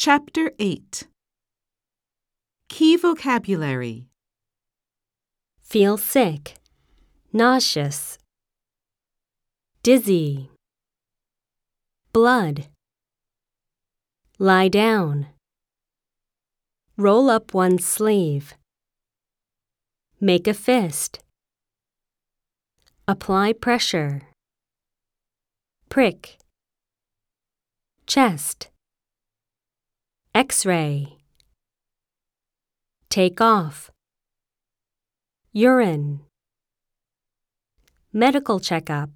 Chapter 8. Key vocabulary. Feel sick, nauseous, dizzy, blood, lie down, roll up one's sleeve, make a fist, apply pressure, prick, chest, X-ray, take off, urine, medical checkup.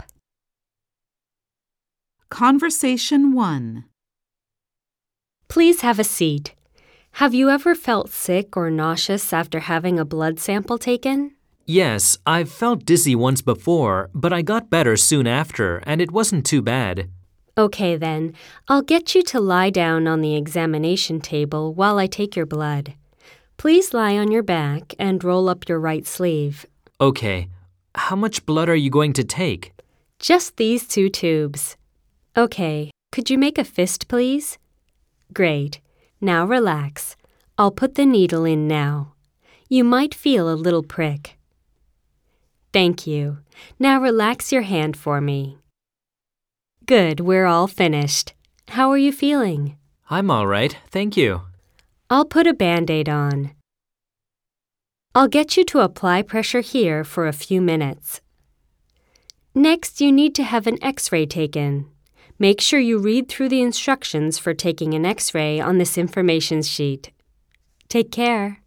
Conversation 1. Please have a seat. Have you ever felt sick or nauseous after having a blood sample taken? Yes, I've felt dizzy once before, but I got better soon after, and it wasn't too bad. Okay then, I'll get you to lie down on the examination table while I take your blood. Please lie on your back and roll up your right sleeve. Okay, how much blood are you going to take? Just these 2 tubes. Okay, could you make a fist, please? Great. Now relax. I'll put the needle in now. You might feel a little prick. Thank you. Now relax your hand for me. Good, we're all finished. How are you feeling? I'm all right, thank you. I'll put a Band-Aid on. I'll get you to apply pressure here for a few minutes. Next, you need to have an X-ray taken. Make sure you read through the instructions for taking an X-ray on this information sheet. Take care.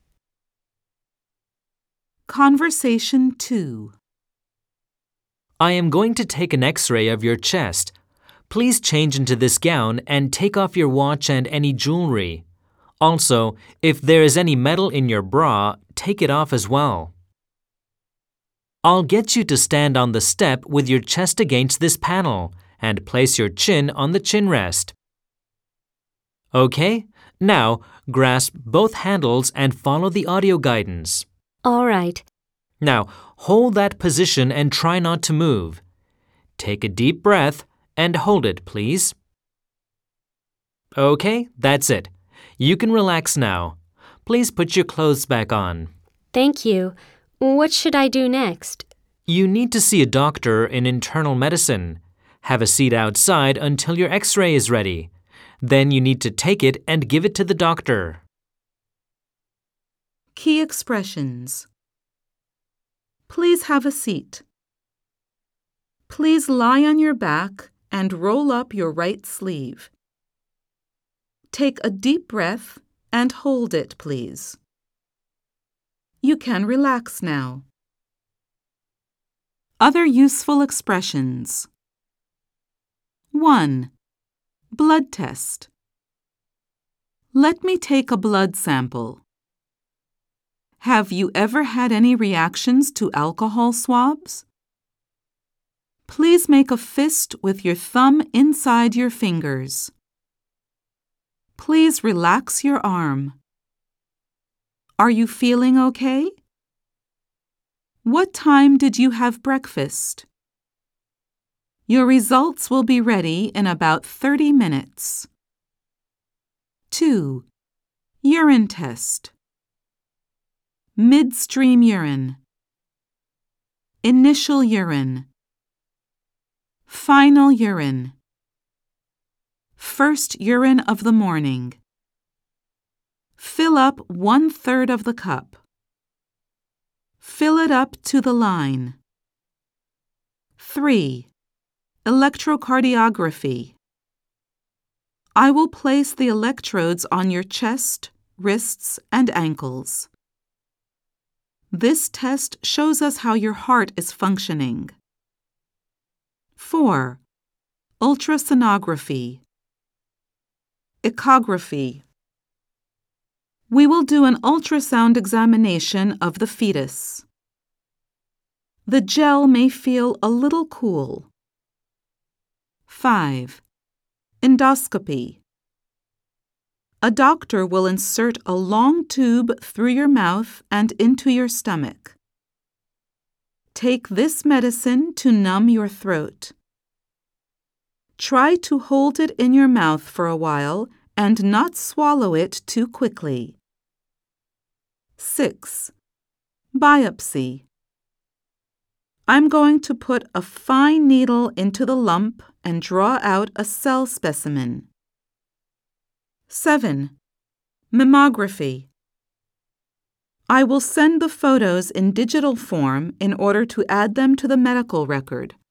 Conversation 2. I am going to take an X-ray of your chest. Please change into this gown and take off your watch and any jewelry. Also, if there is any metal in your bra, take it off as well. I'll get you to stand on the step with your chest against this panel and place your chin on the chin rest. Okay, now grasp both handles and follow the audio guidance. All right. Now, hold that position and try not to move. Take a deep breath and hold it, please. Okay, that's it. You can relax now. Please put your clothes back on. Thank you. What should I do next? You need to see a doctor in internal medicine. Have a seat outside until your X-ray is ready. Then you need to take it and give it to the doctor. Key expressions. Please have a seat. Please lie on your back and roll up your right sleeve. Take a deep breath and hold it, please. You can relax now. Other useful expressions. 1. Blood test. Let me take a blood sample. Have you ever had any reactions to alcohol swabs? Please make a fist with your thumb inside your fingers. Please relax your arm. Are you feeling okay? What time did you have breakfast? Your results will be ready in about 30 minutes. 2. Urine test. Midstream urine. Initial urine. Final urine. First urine of the morning. Fill up 1/3 of the cup. Fill it up to the line. 3. Electrocardiography. I will place the electrodes on your chest, wrists, and ankles. This test shows us how your heart is functioning. 4. Ultrasonography. Echography. We will do an ultrasound examination of the fetus. The gel may feel a little cool. 5. Endoscopy. A doctor will insert a long tube through your mouth and into your stomach. Take this medicine to numb your throat. Try to hold it in your mouth for a while and not swallow it too quickly. 6. Biopsy. I'm going to put a fine needle into the lump and draw out a cell specimen. 7. Mammography. I will send the photos in digital form in order to add them to the medical record.